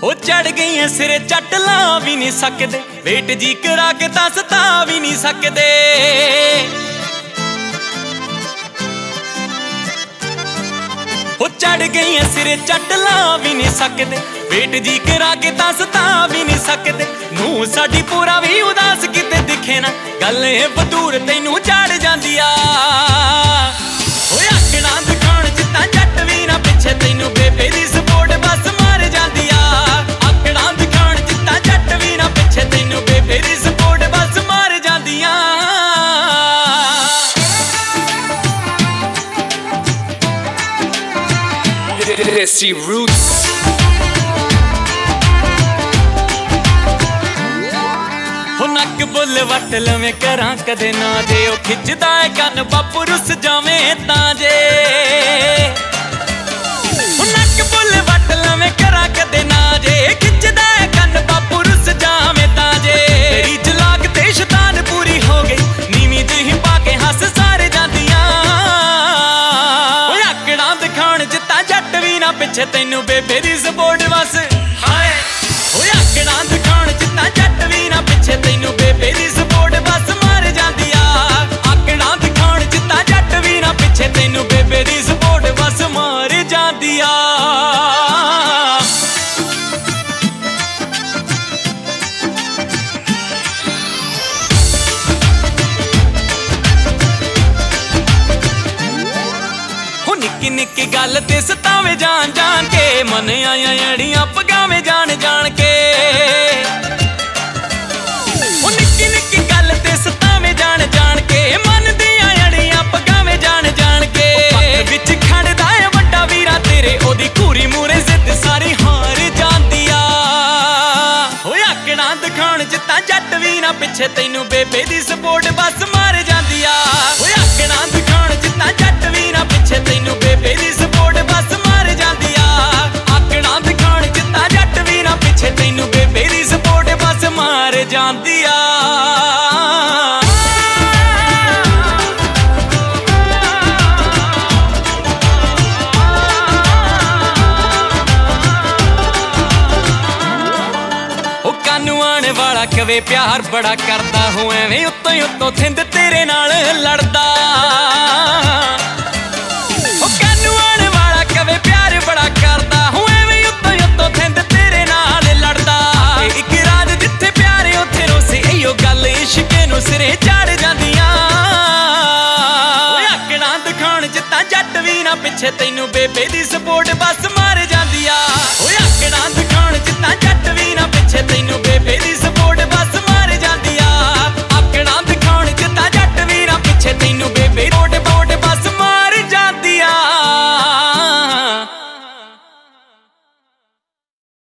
ਉਹ ਚੜ ਗਈਆਂ ਸਿਰੇ ਚੱਟ ਲਾ ਵੀ ਨਹੀਂ ਸਕਦੇ, ਵੇਟ ਜੀ ਕਰਾ ਕੇ ਤਾਂ ਸਤਾ ਵੀ ਨਹੀਂ ਸਕਦੇ। ਉਹ ਚੜ ਗਈਆਂ ਸਿਰੇ ਚੱਟ ਲਾ ਵੀ ਨਹੀਂ ਸਕਦੇ, ਵੇਟ ਜੀ ਕਰਾ ਕੇ ਤਾਂ ਸਤਾ ਵੀ ਨਹੀਂ ਸਕਦੇ। ਨੂੰ ਸਾਡੀ ਪੂਰਾ ਵੀ ਉਦਾਸ ਕਿਤੇ ਦਿਖੇ ਨਾ, ਗੱਲ ਇਹ ਬਦੂਰ ਤੈਨੂੰ ਚੜ ਜਾਂਦੀ ਆ। ਓਏ ਆਕੜਾਂ ਦਿਖਾਉਣ ਚ ਤਾਂ ਜੱਟ ਵੀ ਨਾ ਪਿੱਛੇ, ਤੈਨੂੰ ਬੇਬੇ ਦੀ ਸਪੋਰਟ ਬਸ ਮਾਰ ਜਾਂਦੀ ਆ। ਆਕੜਾਂ ਦਿਖਾਉਣ ਚ ਤਾਂ ਜੱਟ ਵੀ ਨਾ ਪਿੱਛੇ, ਤੈਨੂੰ ਬੇਬੇ ਦੀ ਸਪੋਰਟ ਬਸ ਮਾਰ ਜਾਂਦੀਆਂ। Desi Roots ਹੋ ਨੱਕ ਬੁੱਲ ਵੱਟ ਲਵੇਂ ਕਰਾਂ ਕਦੇ ਨਾ, ਜੇ ਉਹ ਖਿੱਚਦਾ ਏ ਕੰਨ ਬਾਪੂ ਰੁੱਸ ਜਾਵੇਂ ਤਾਂ ਜੇ। ਹੋ ਨੱਕ ਬੁੱਲ ਵੱਟ ਲਵੇਂ ਕਰਾਂ ਕਦੇ ਨਾ, ਜੇ ਖਿੱਚਦਾ ਏ ਕੰਨ ਬਾਪੂ ਰੁੱਸ ਜਾਵੇਂ ਤਾਂ ਜੇ। ਤੇਰੀ ਚਲਾਕ ਤੇ ਸ਼ੈਤਾਨ ਪੂਰੀ ਹੋ ਗਈ, ਨੀਵੀਂ ਜਿਹੀ ਪਾ ਕੇ ਹੱਸ ਸਾਰੇ ਜਾਂਦੀਆਂ। ਓਏ ਆਕੜਾਂ ਦਿਖਾਉਣ ਚ ਤਾਂ ਜੱਟ ਵੀ ਨਾ ਪਿੱਛੇ, ਤੈਨੂੰ ਬੇਬੇ ਦੀ ਸਪੋਰਟ ਬਸ ਹਾਏ। ਓਏ ਆਕੜਾਂ ਦਿਖਾਉਣ ਚ ਤਾਂ ਜੱਟ ਵੀ ਨਾ ਪਿੱਛੇ, ਤੈਨੂੰ ਬੇਬੇ ਦੀ ਸਪੋਰਟ ਬਸ ਮਾਰ ਜਾਂਦੀ ਆ। ਆਕੜਾਂ ਦਿਖਾਉਣ ਚ ਤਾਂ ਜੱਟ ਵੀ ਨਾ ਪਿੱਛੇ, ਤੈਨੂੰ ਬੇਬੇ ਦੀ ਸਪੋਰਟ ਬਸ ਮਾਰ ਜਾਂਦੀ ਆ। ਨਿੱਕੀ ਨਿੱਕੀ ਗੱਲ ਤੇ ਸਤਾਵੇਂ ਜਾਣ ਜਾਣ ਕੇ, ਮਨ ਆਇਆ ਅੜੀਆਂ ਪਗਾਵੇਂ ਜਾਣ ਜਾਣ ਕੇ। ਉਹ ਨਿੱਕੀ ਨਿੱਕੀ ਗੱਲ ਤੇ ਸਤਾਵੇਂ ਜਾਣ ਜਾਣ ਕੇ, ਮਨ ਦੀਆਂ ਅੜੀਆਂ ਪਗਾਵੇਂ ਜਾਣ ਜਾਣ ਕੇ। ਪੱਕ ਵਿੱਚ ਖੜਦਾ ਏ ਵੱਡਾ ਵੀਰਾ ਤੇਰੇ, ਉਹਦੀ ਘੂਰੀ ਮੂਰੇ ਜ਼ਿੱਦ ਸਾਰੀ ਹਾਰ ਜਾਂਦੀ ਆ। ਓਏ ਆਕੜਾਂ ਦਿਖਾਉਣ ਚ ਤਾਂ ਜੱਟ ਵੀ ਨਾ ਪਿੱਛੇ, ਤੈਨੂੰ ਬੇਬੇ ਦੀ ਸਪੋਰਟ ਬਸ ਮਾਰ ਜਾਂਦੀ ਆ। ਓਏ ਆਕੜਾਂ ਦਿਖਾਉਣ ਚ ਤਾਂ ਜੱਟ ਵੀ ਨਾ ਪਿੱਛੇ, ਤੈਨੂੰ ਬੇਬੇ ਦੀ ਸਪੋਰਟ ਬਸ ਮਾਰ ਜਾਂਦੀ ਆ। ਆਕੜਾਂ ਦਿਖਾਉਣ ਚ ਤਾਂ ਜੱਟ ਵੀ ਨਾ ਪਿੱਛੇ, ਤੈਨੂੰ ਬੇਬੇ ਦੀ ਸਪੋਰਟ ਬਸ ਮਾਰ ਜਾਂਦੀ ਆ। ਉਹ ਕਾਨੂੰ ਆਣ ਵਾਲਾ ਕਵੇ ਪਿਆਰ ਬੜਾ ਕਰਦਾ, ਹੋ ਐਵੇਂ ਉੱਤੋਂ ਹੀ ਉੱਤੋਂ ਥਿੰਦ ਤੇਰੇ ਨਾਲ ਲੜਦਾ। ਉਹ ਕਾਨੂੰ ਆਣ ਵਾਲਾ ਕਵੇ ਪਿਆਰ ਬੜਾ ਕਰਦਾ, ਹੋ ਐਵੇਂ ਉੱਤੋਂ ਹੀ ਉੱਤੋਂ ਥਿੰਦ ਤੇਰੇ ਨਾਲ ਲੜਦਾ। ਇੱਕ ਰਾਜ ਜਿੱਥੇ ਪਿਆਰ ਉੱਥੇ ਰੋਸੇ, ਇਹੋ ਗੱਲ ਇਸ਼ਕੇ ਨੂੰ ਸਿਰੇ ਚੜ ਜਾਂਦੀਆਂ। ਓਏ ਆਕੜਾਂ ਦਿਖਾਉਣ ਚ ਤਾਂ ਜੱਟ ਵੀ ਨਾ ਪਿੱਛੇ, ਤੈਨੂੰ ਬੇਬੇ ਦੀ ਸਪੋਰਟ ਬਸ ਮਾਰ ਜਾਂਦੀ ਆ।